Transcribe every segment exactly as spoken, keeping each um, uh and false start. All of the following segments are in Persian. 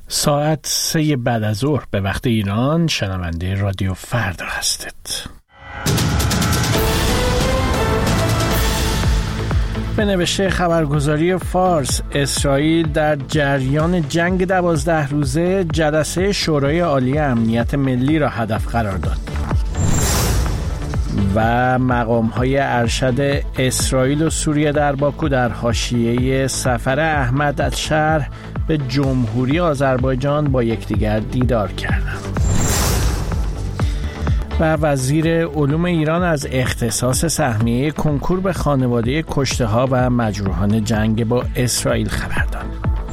ساعت سه بعد از ظهر به وقت ایران شنونده رادیو فردا هستید. به نوشته خبرگزاری فارس، اسرائیل در جریان جنگ دوازده روزه جلسه شورای عالی امنیت ملی را هدف قرار داد و مقام‌های ارشد اسرائیل و سوریه در باکو در حاشیه سفر احمدشهر به جمهوری آذربایجان با یکدیگر دیدار کردند. و وزیر علوم ایران از اختصاص سهمیه کنکور به خانواده کشته‌ها و مجروحان جنگ با اسرائیل خبر داد.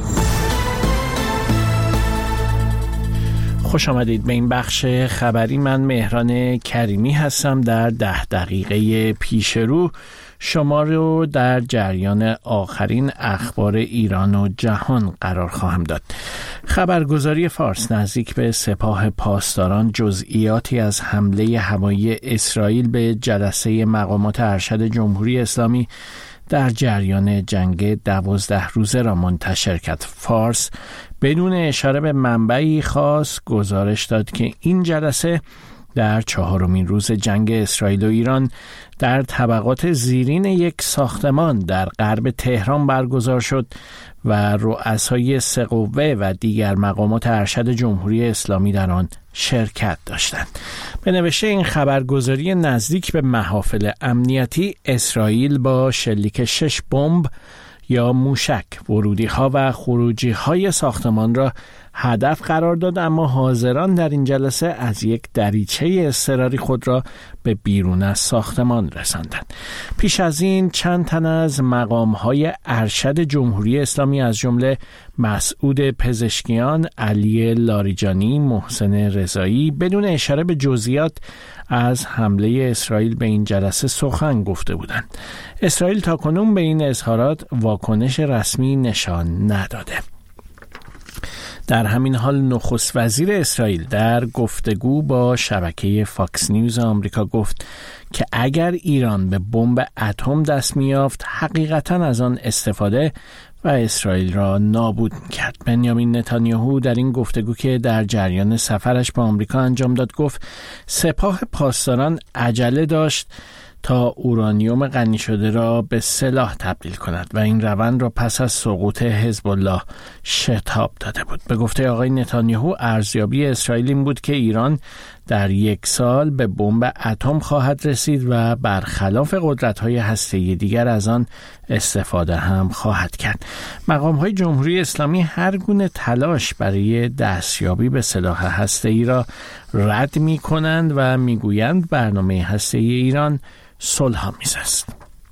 خوش آمدید به این بخش خبری. من مهران کریمی هستم. در ده دقیقه پیش رو شما رو در جریان آخرین اخبار ایران و جهان قرار خواهم داد. خبرگزاری فارس نزدیک به سپاه پاسداران جزئیاتی از حمله هوایی اسرائیل به جلسه مقامات ارشد جمهوری اسلامی در جریان جنگ دوازده روزه را منتشر کرد. فارس بدون اشاره به منبعی خاص گزارش داد که این جلسه در چهارمین روز جنگ اسرائیل و ایران در طبقات زیرین یک ساختمان در غرب تهران برگزار شد و رؤسای سه قوه و دیگر مقامات ارشد جمهوری اسلامی در آن شرکت داشتند. به نوشته این خبرگزاری نزدیک به محافل امنیتی، اسرائیل با شلیک شش بمب یا موشک ورودی ها و خروجی های ساختمان را هدف قرار داد، اما حاضران در این جلسه از یک دریچه اضطراری خود را به بیرون از ساختمان رساندند. پیش از این چند تن از مقام‌های ارشد جمهوری اسلامی از جمله مسعود پزشکیان، علی لاریجانی، محسن رضایی بدون اشاره به جزئیات از حمله اسرائیل به این جلسه سخن گفته بودند. اسرائیل تاکنون به این اظهارات واکنش رسمی نشان نداده. در همین حال نخست وزیر اسرائیل در گفتگو با شبکه فاکس نیوز آمریکا گفت که اگر ایران به بمب اتم دست می‌یافت حقیقتاً از آن استفاده و اسرائیل را نابود می‌کرد. بنیامین نتانیاهو در این گفتگو که در جریان سفرش به آمریکا انجام داد گفت سپاه پاسداران عجله داشت تا اورانیوم غنی شده را به سلاح تبدیل کند و این روند را پس از سقوط حزب الله شتاب داده بود. به گفته آقای نتانیاهو ارزیابی اسرائیل این بود که ایران در یک سال به بمب اتم خواهد رسید و برخلاف قدرت‌های هسته‌ای دیگر از آن استفاده هم خواهد کرد. مقام‌های جمهوری اسلامی هر گونه تلاش برای دستیابی به سلاح هسته‌ای را رد می‌کنند و می‌گویند برنامه هسته‌ای ایران صلح‌آمیز است.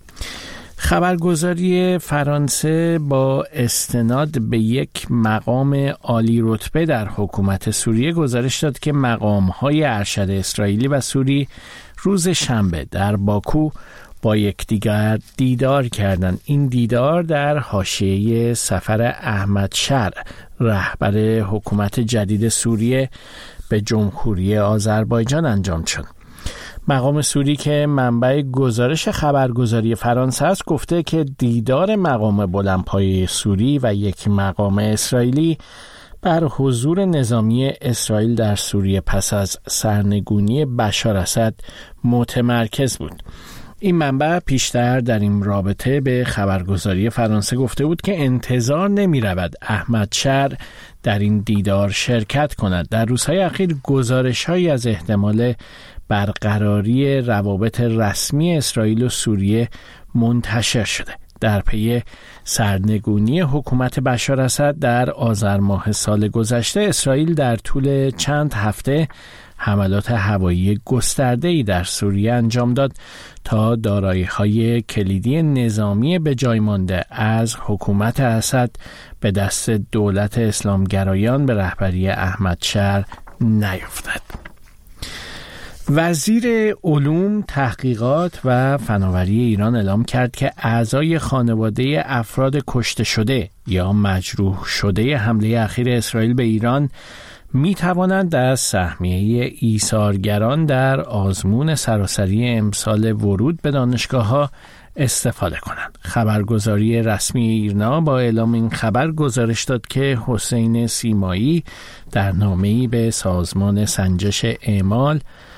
خبرگزاری فرانسه با استناد به یک مقام عالی رتبه در حکومت سوریه گزارش داد که مقام‌های ارشد اسرائیلی و سوری روز شنبه در باکو با یکدیگر دیدار کردند. این دیدار در حاشیه سفر احمدشهر رهبر حکومت جدید سوریه به جمهوری آذربایجان انجام شد. مقام سوری که منبع گزارش خبرگزاری فرانسه است گفته که دیدار مقام بلندپایه سوری و یک مقام اسرائیلی بر حضور نظامی اسرائیل در سوریه پس از سرنگونی بشار اسد متمرکز بود. این منبع پیشتر در این رابطه به خبرگزاری فرانسه گفته بود که انتظار نمی رود احمدشهر در این دیدار شرکت کند. در روزهای اخیر گزارش‌هایی از احتمال برقراری روابط رسمی اسرائیل و سوریه منتشر شده. در پی سرنگونی حکومت بشار اسد در آذر ماه سال گذشته، اسرائیل در طول چند هفته حملات هوایی گسترده‌ای در سوریه انجام داد تا دارایی‌های کلیدی نظامی به جای مانده از حکومت اسد به دست دولت اسلامگرایان به رهبری احمدشهر نیفتد. وزیر علوم، تحقیقات و فناوری ایران اعلام کرد که اعضای خانواده افراد کشته شده یا مجروح شده حمله اخیر اسرائیل به ایران می توانند از سهمیه ایثارگران در آزمون سراسری امسال ورود به دانشگاه‌ها استفاده کنند. خبرگزاری رسمی ایرنا با اعلام این خبر گزارش داد که حسین سیمایی در نامه‌ای به سازمان سنجش اعمال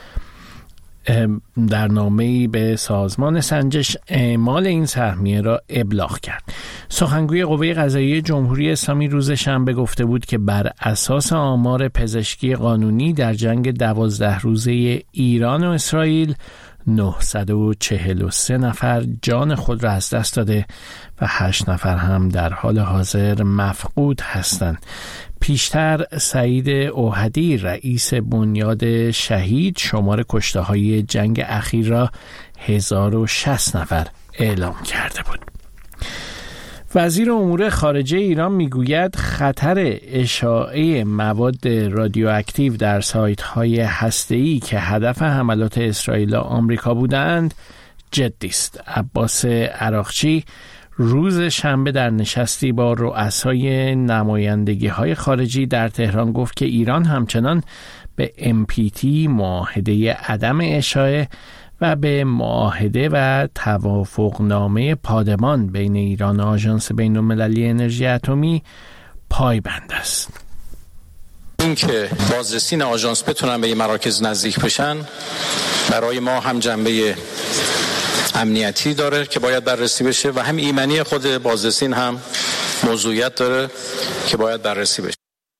در نامه‌ای به سازمان سنجش اعمال این سهمیه را ابلاغ کرد. سخنگوی قوه قضاییه جمهوری اسلامی روز شنبه گفته بود که بر اساس آمار پزشکی قانونی در جنگ دوازده روزه ایران و اسرائیل نهصد و چهل و سه نفر جان خود را از دست داده و هشت نفر هم در حال حاضر مفقود هستند. پیشتر سعید اوحدی رئیس بنیاد شهید شمار کشته‌های جنگ اخیر را هزار و شصت نفر اعلام کرده بود. وزیر امور خارجه ایران میگوید خطر اشاعه مواد رادیواکتیو در سایت‌های هسته‌ای که هدف حملات اسرائیل و آمریکا بودند جدی است. عباس عراقچی روز شنبه در نشستی با رؤسای نمایندگی‌های خارجی در تهران گفت که ایران همچنان به ام پی تی معاهده عدم اشاعه و به معاهده و توافقنامه پادمان بین ایران و آژانس بین‌المللی انرژی اتمی پایبند است. این که بازرسین آژانس بتونن به این مراکز نزدیک بشن برای ما هم جنبه امنیتی داره که باید بررسی بشه و هم ایمنی خود بازرسین هم موضوعیت داره که باید بررسی بشه.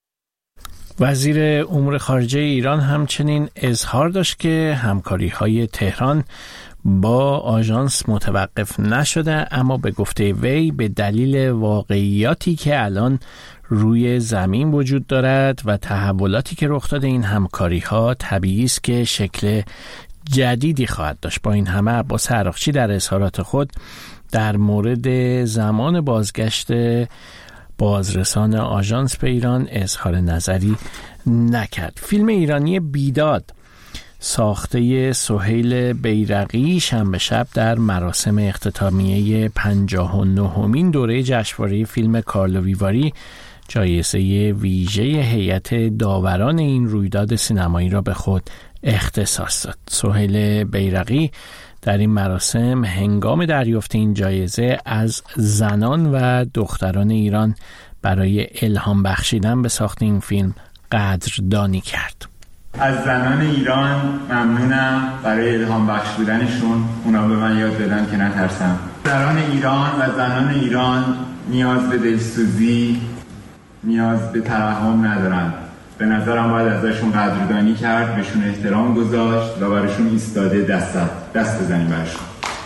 وزیر امور خارجه ایران همچنین اظهار داشت که همکاری‌های تهران با آژانس متوقف نشده، اما به گفته وی به دلیل واقعیاتی که الان روی زمین وجود دارد و تحولاتی که رخ داده این همکاری‌ها طبیعی است که شکل جدیدی خواهد داشت. با این همه عباس عراقچی در اظهارات خود در مورد زمان بازگشت بازرسان آژانس به ایران اظهار نظری نکرد. فیلم ایرانی بیداد ساخته سهیل بیرقی شنبه شب در مراسم اختتامیه پنجاه و نهمین دوره جشنواره فیلم کارلو ویواری جایزه ویژه هیئت داوران این رویداد سینمایی را به خود اختصاص داد. سهیل بیرقی در این مراسم هنگام دریافت این جایزه از زنان و دختران ایران برای الهام بخشیدن به ساخت این فیلم قدردانی کرد. از زنان ایران ممنونم برای الهام بخش بودنشون. اونا به من یاد دادن که نترسم. زنان ایران و زنان ایران نیاز به دلسوزی، نیاز به ترحم ندارن. به نظرم باید ازشون قدردانی کرد، بهشون احترام گذاشت و براشون ایستاده دست دست بزنیم براشون.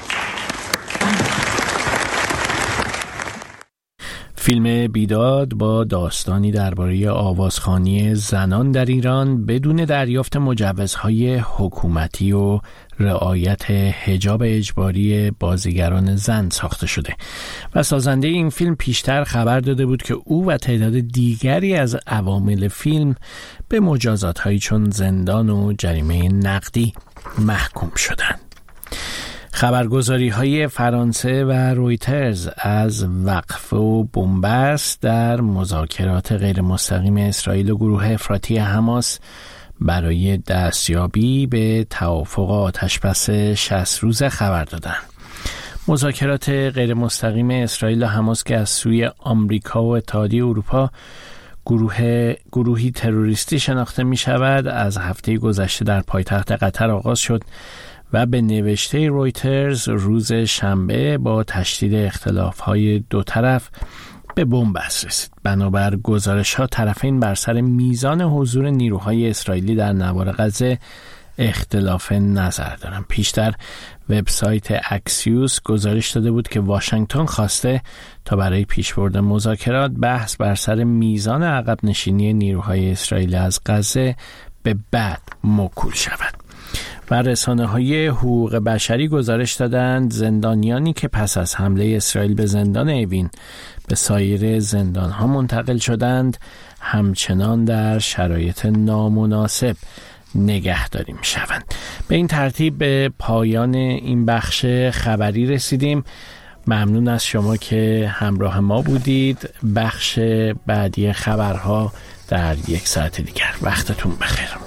فیلم بیداد با داستانی درباره آوازخوانی زنان در ایران بدون دریافت مجوزهای حکومتی و رعایت حجاب اجباری بازیگران زن ساخته شده و سازنده این فیلم پیشتر خبر داده بود که او و تعداد دیگری از عوامل فیلم به مجازات‌هایی چون زندان و جریمه نقدی محکوم شدند. خبرگزاری‌های فرانسه و رویترز از وقف و بنبست در مذاکرات غیر مستقیم اسرائیل و گروه افراطی حماس برای دستیابی به توافق آتش‌بس شصت روزه خبر دادند. مذاکرات غیر مستقیم اسرائیل و حماس که از سوی آمریکا و اتحادیه اروپا گروه گروهی تروریستی شناخته می شود از هفته گذشته در پایتخت قطر آغاز شد و به نوشته رویترز روز شنبه با تشدید اختلاف‌های دو طرف به بنبست رسید. بنابر گزارش‌ها طرفین بر سر میزان حضور نیروهای اسرائیلی در نوار غزه اختلاف نظر دارند. پیشتر وبسایت اکسیوس گزارش داده بود که واشنگتن خواسته تا برای پیشبرد مذاکرات بحث بر سر میزان عقب نشینی نیروهای اسرائیلی از غزه به بعد موکول شود. و رسانه‌های حقوق بشری گزارش دادند زندانیانی که پس از حمله اسرائیل به زندان اوین به سایر زندان‌ها منتقل شدند همچنان در شرایط نامناسب نگهداری می‌شوند. به این ترتیب به پایان این بخش خبری رسیدیم. ممنون از شما که همراه ما بودید. بخش بعدی خبرها در یک ساعت دیگر. وقتتون بخیر.